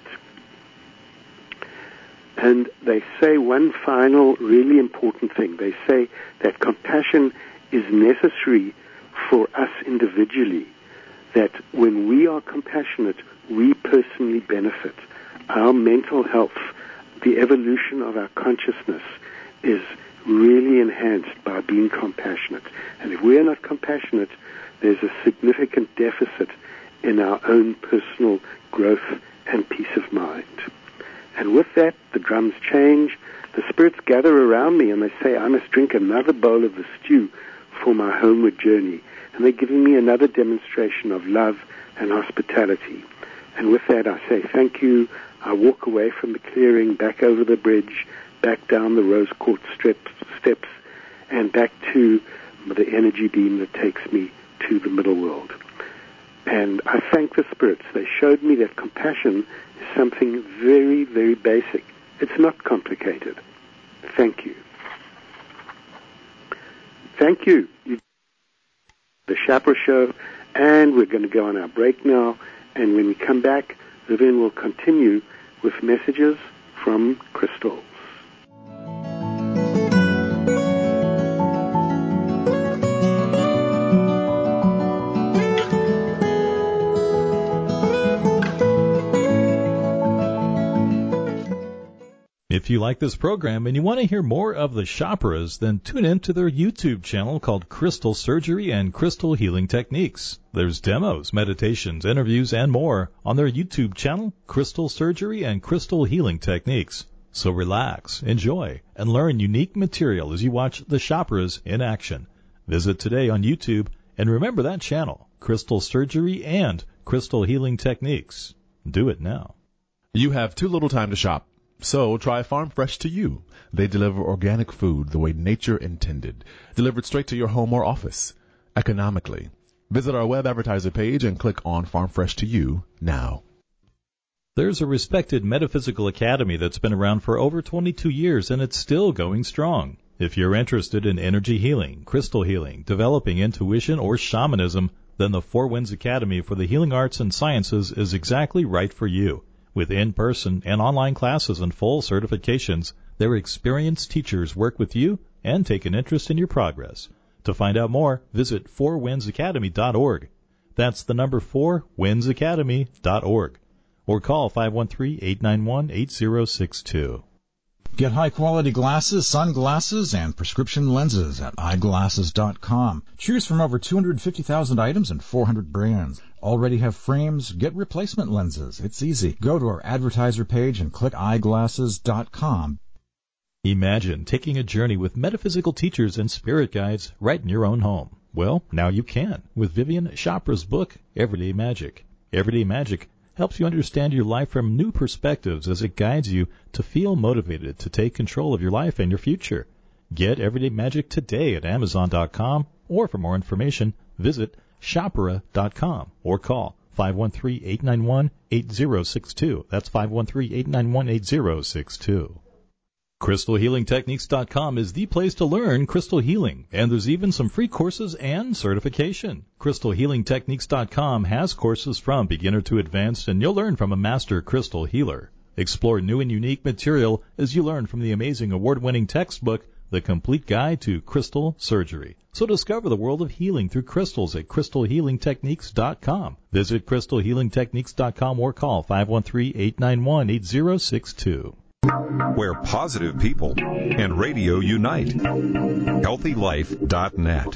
And they say one final really important thing. They say that compassion is necessary for us individually, that when we are compassionate, we personally benefit. Our mental health, the evolution of our consciousness is really enhanced by being compassionate. And if we are not compassionate, there's a significant deficit in our own personal growth and peace of mind. And with that, the drums change, the spirits gather around me, and they say, I must drink another bowl of the stew for my homeward journey. And they're giving me another demonstration of love and hospitality. And with that, I say thank you. I walk away from the clearing, back over the bridge, back down the rose court steps, steps, and back to the energy beam that takes me to the middle world. And I thank the spirits. They showed me that compassion is something very, very basic. It's not complicated. Thank you. Thank you. The Chapra Show, and we're going to go on our break now. And when we come back, Vivian will continue with messages from crystals. If you like this program and you want to hear more of the Chapras, then tune in to their YouTube channel called Crystal Surgery and Crystal Healing Techniques. There's demos, meditations, interviews, and more on their YouTube channel, Crystal Surgery and Crystal Healing Techniques. So relax, enjoy, and learn unique material as you watch the Chapras in action. Visit today on YouTube, and remember that channel, Crystal Surgery and Crystal Healing Techniques. Do it now. You have too little time to shop. So try Farm Fresh to you. They deliver organic food the way nature intended, delivered straight to your home or office, economically. Visit our web advertiser page and click on Farm Fresh to you now. There's a respected metaphysical academy that's been around for over twenty-two years, and it's still going strong. If you're interested in energy healing, crystal healing, developing intuition, or shamanism, then the Four Winds Academy for the Healing Arts and Sciences is exactly right for you. With in-person and online classes and full certifications, their experienced teachers work with you and take an interest in your progress. To find out more, visit four winds academy dot org. That's the number four winds academy dot org. Or call five one three, eight nine one, eight zero six two. Get high-quality glasses, sunglasses, and prescription lenses at eyeglasses dot com. Choose from over two hundred fifty thousand items and four hundred brands. Already have frames? Get replacement lenses. It's easy. Go to our advertiser page and click eyeglasses dot com. Imagine taking a journey with metaphysical teachers and spirit guides right in your own home. Well, now you can with Vivian Chapra's book, Everyday Magic. Everyday Magic helps you understand your life from new perspectives as it guides you to feel motivated to take control of your life and your future. Get Everyday Magic today at amazon dot com, or for more information, visit chapra dot com or call five one three, eight nine one, eight zero six two. That's five one three, eight nine one, eight zero six two. crystal healing techniques dot com is the place to learn crystal healing, and there's even some free courses and certification. crystal healing techniques dot com has courses from beginner to advanced, and you'll learn from a master crystal healer. Explore new and unique material as you learn from the amazing award-winning textbook, The Complete Guide to Crystal Surgery. So discover the world of healing through crystals at crystal healing techniques dot com. Visit crystal healing techniques dot com or call five one three, eight nine one, eight zero six two. Where positive people and radio unite. healthy life dot net.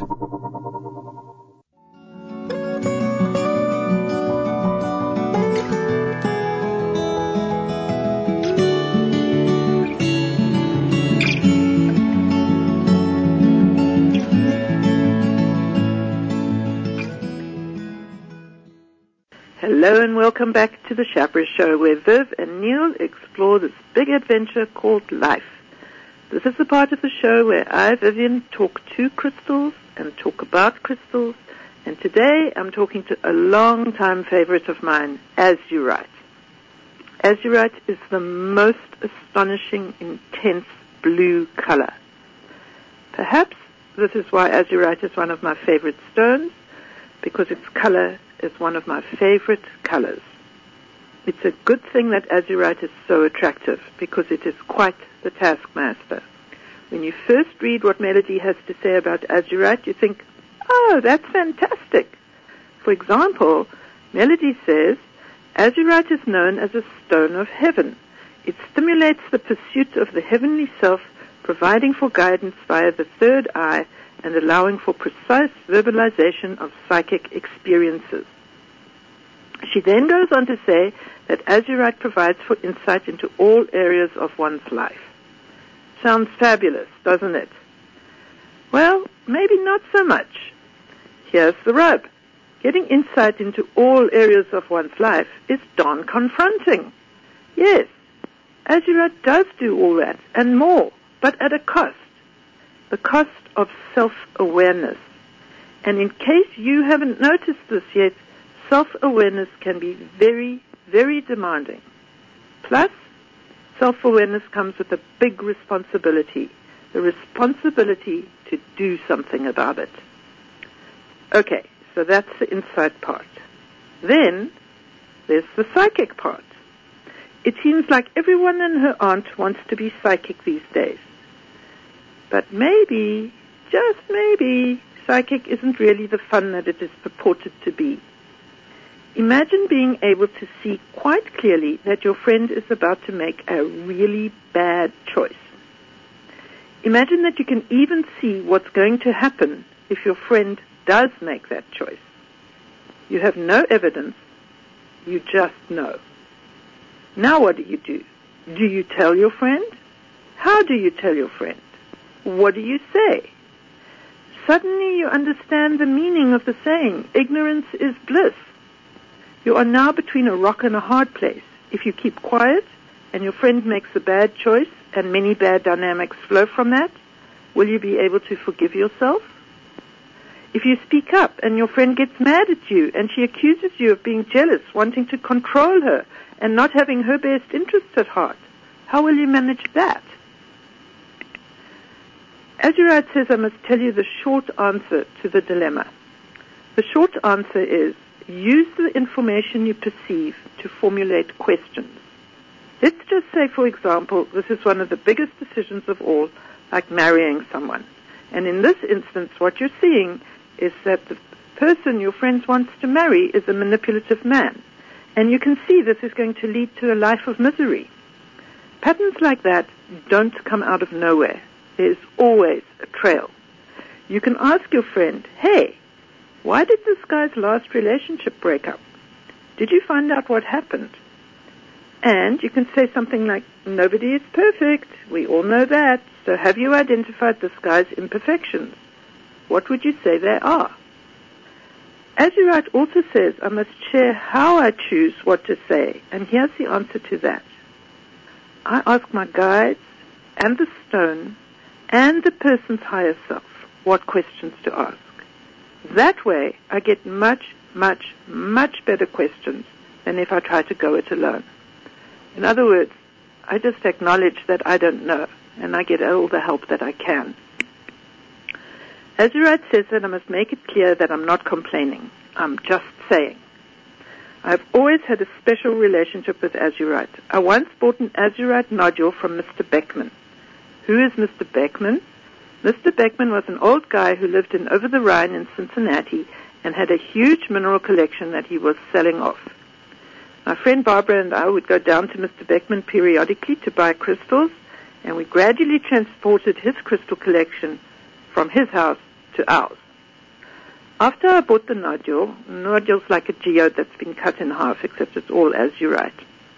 Hello and welcome back to the Chaparral Show, where Viv and Neil explore this big adventure called life. This is the part of the show where I, Vivian, talk to crystals and talk about crystals, and today I'm talking to a long-time favorite of mine, azurite. Azurite is the most astonishing, intense blue color. Perhaps this is why azurite is one of my favorite stones, because its color is one of my favorite colors. It's a good thing that azurite is so attractive, because it is quite the taskmaster. When you first read what Melody has to say about azurite, you think, oh, that's fantastic. For example, Melody says, azurite is known as a stone of heaven. It stimulates the pursuit of the heavenly self, providing for guidance via the third eye and allowing for precise verbalization of psychic experiences. She then goes on to say that azurite provides for insight into all areas of one's life. Sounds fabulous, doesn't it? Well, maybe not so much. Here's the rub. Getting insight into all areas of one's life is darn confronting. Yes, azurite does do all that and more, but at a cost. The cost of self-awareness. And in case you haven't noticed this yet, self-awareness can be very, very demanding. Plus, self-awareness comes with a big responsibility, the responsibility to do something about it. Okay, so that's the insight part. Then, there's the psychic part. It seems like everyone and her aunt wants to be psychic these days. But maybe, just maybe, psychic isn't really the fun that it is purported to be. Imagine being able to see quite clearly that your friend is about to make a really bad choice. Imagine that you can even see what's going to happen if your friend does make that choice. You have no evidence, you just know. Now what do you do? Do you tell your friend? How do you tell your friend? What do you say? Suddenly you understand the meaning of the saying, ignorance is bliss. You are now between a rock and a hard place. If you keep quiet and your friend makes a bad choice and many bad dynamics flow from that, will you be able to forgive yourself? If you speak up and your friend gets mad at you and she accuses you of being jealous, wanting to control her and not having her best interests at heart, how will you manage that? Azurite says I must tell you the short answer to the dilemma. The short answer is, use the information you perceive to formulate questions. Let's just say, for example, this is one of the biggest decisions of all, like marrying someone. And in this instance, what you're seeing is that the person your friend wants to marry is a manipulative man. And you can see this is going to lead to a life of misery. Patterns like that don't come out of nowhere. There's always a trail. You can ask your friend, hey, why did this guy's last relationship break up? Did you find out what happened? And you can say something like, nobody is perfect. We all know that. So have you identified this guy's imperfections? What would you say they are? Azurite also says I must share how I choose what to say. And here's the answer to that. I ask my guides and the stone and the person's higher self what questions to ask. That way, I get much, much, much better questions than if I try to go it alone. In other words, I just acknowledge that I don't know, and I get all the help that I can. Azurite says that I must make it clear that I'm not complaining. I'm just saying. I've always had a special relationship with azurite. I once bought an azurite nodule from Mister Beckman. Who is Mister Beckman? Mister Beckman was an old guy who lived in over the Rhine in Cincinnati and had a huge mineral collection that he was selling off. My friend Barbara and I would go down to Mister Beckman periodically to buy crystals, and we gradually transported his crystal collection from his house to ours. After I bought the nodule, the nodule's like a geode that's been cut in half, except it's all azurite.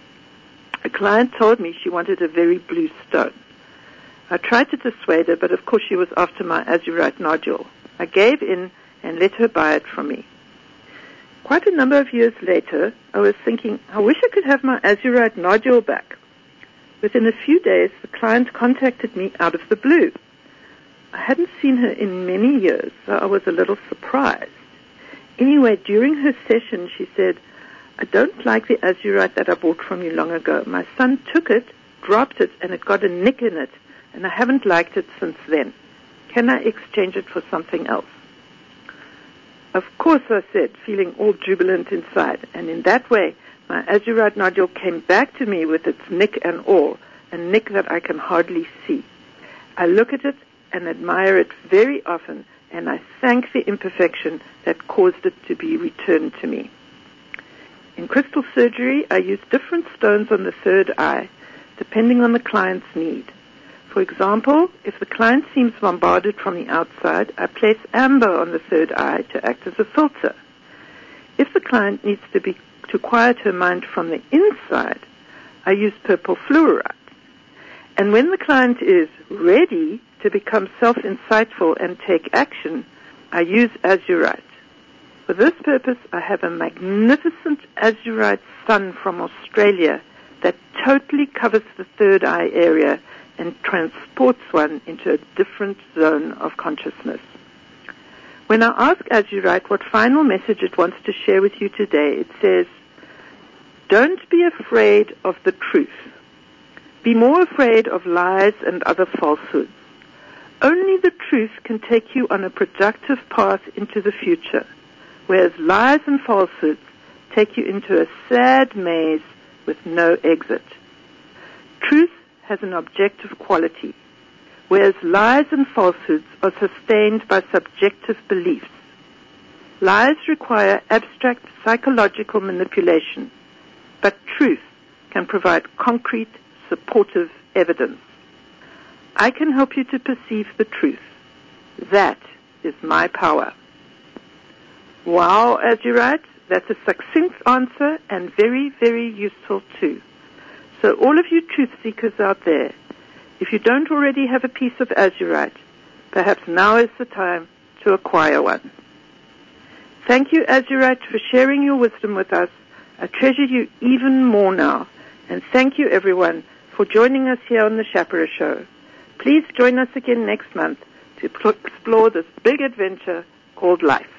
A client told me she wanted a very blue stone. I tried to dissuade her, but of course she was after my azurite nodule. I gave in and let her buy it from me. Quite a number of years later, I was thinking, I wish I could have my azurite nodule back. Within a few days, the client contacted me out of the blue. I hadn't seen her in many years, so I was a little surprised. Anyway, during her session, she said, I don't like the azurite that I bought from you long ago. My son took it, dropped it, and it got a nick in it, and I haven't liked it since then. Can I exchange it for something else? Of course, I said, feeling all jubilant inside, and in that way, my azurite nodule came back to me with its nick and all, a nick that I can hardly see. I look at it and admire it very often, and I thank the imperfection that caused it to be returned to me. In crystal surgery, I use different stones on the third eye, depending on the client's need. For example, if the client seems bombarded from the outside, I place amber on the third eye to act as a filter. If the client needs to be to quiet her mind from the inside, I use purple fluorite. And when the client is ready to become self-insightful and take action, I use azurite. For this purpose, I have a magnificent azurite sun from Australia that totally covers the third eye area and transports one into a different zone of consciousness. When I ask azurite what final message it wants to share with you today, it says, don't be afraid of the truth. Be more afraid of lies and other falsehoods. Only the truth can take you on a productive path into the future, whereas lies and falsehoods take you into a sad maze with no exit. Truth has an objective quality, whereas lies and falsehoods are sustained by subjective beliefs. Lies require abstract psychological manipulation, but truth can provide concrete, supportive evidence. I can help you to perceive the truth. That is my power. Wow, azurite, that's a succinct answer and very, very useful too. So all of you truth seekers out there, if you don't already have a piece of azurite, perhaps now is the time to acquire one. Thank you, azurite, for sharing your wisdom with us. I treasure you even more now. And thank you, everyone, for joining us here on the Shapira Show. Please join us again next month to explore this big adventure called life.